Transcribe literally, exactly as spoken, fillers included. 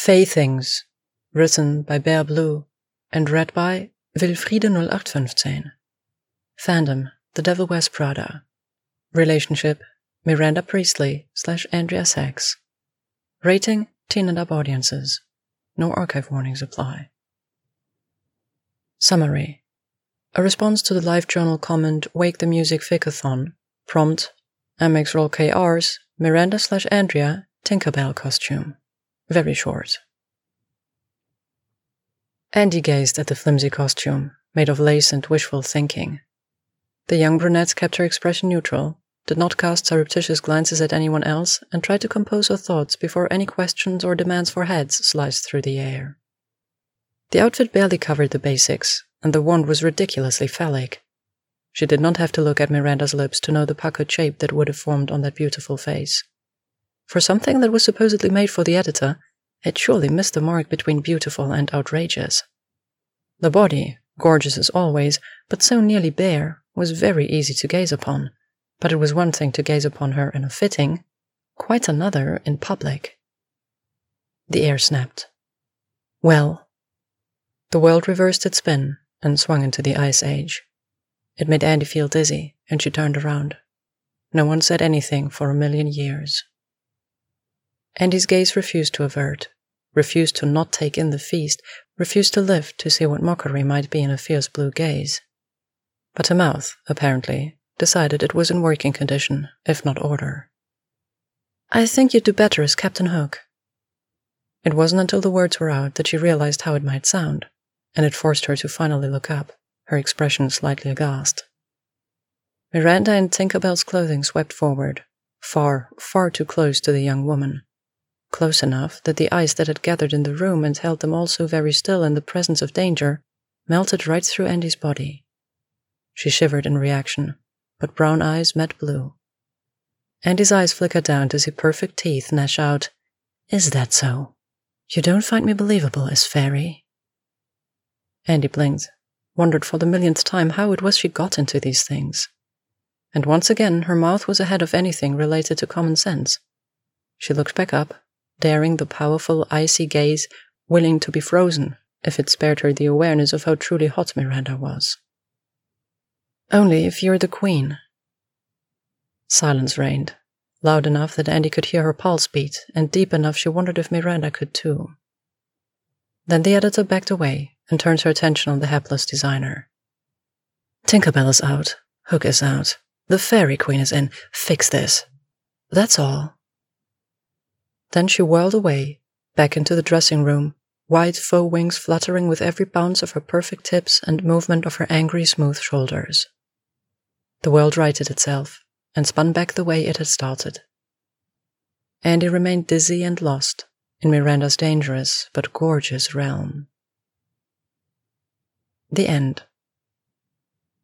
Fae Things, written by Bear Blue and read by Wilfriede null acht fünfzehn. Fandom, The Devil Wears Prada. Relationship, Miranda Priestley slash Andrea Sachs. Rating, teen and up audiences. No archive warnings apply. Summary. A response to the LiveJournal comment Wake the Music Ficathon. Prompt, M X Roll K Rs, Miranda slash Andrea, Tinkerbell costume. Very short. Andy gazed at the flimsy costume, made of lace and wishful thinking. The young brunette kept her expression neutral, did not cast surreptitious glances at anyone else, and tried to compose her thoughts before any questions or demands for heads sliced through the air. The outfit barely covered the basics, and the wand was ridiculously phallic. She did not have to look at Miranda's lips to know the puckered shape that would have formed on that beautiful face. For something that was supposedly made for the editor, it surely missed the mark between beautiful and outrageous. The body, gorgeous as always, but so nearly bare, was very easy to gaze upon, but it was one thing to gaze upon her in a fitting, quite another in public. The air snapped. Well. The world reversed its spin and swung into the Ice Age. It made Andy feel dizzy, and she turned around. No one said anything for a million years. Andy's gaze refused to avert, refused to not take in the feast, refused to lift to see what mockery might be in a fierce blue gaze. But her mouth, apparently, decided it was in working condition, if not order. I think you'd do better as Captain Hook. It wasn't until the words were out that she realized how it might sound, and it forced her to finally look up, her expression slightly aghast. Miranda in Tinkerbell's clothing swept forward, far, far too close to the young woman. Close enough that the ice that had gathered in the room and held them all so very still in the presence of danger melted right through Andy's body. She shivered in reaction, but brown eyes met blue. Andy's eyes flickered down to see perfect teeth gnash out, Is that so? You don't find me believable as fairy? Andy blinked, wondered for the millionth time how it was she got into these things. And once again her mouth was ahead of anything related to common sense. She looked back up, daring the powerful, icy gaze, willing to be frozen, if it spared her the awareness of how truly hot Miranda was. Only if you're the queen. Silence reigned, loud enough that Andy could hear her pulse beat, and deep enough she wondered if Miranda could too. Then the editor backed away and turned her attention on the hapless designer. Tinkerbell is out, Hook is out, the Fairy Queen is in, fix this. That's all. Then she whirled away, back into the dressing room, white faux wings fluttering with every bounce of her perfect hips and movement of her angry, smooth shoulders. The world righted itself, and spun back the way it had started. Andy remained dizzy and lost in Miranda's dangerous but gorgeous realm. The end.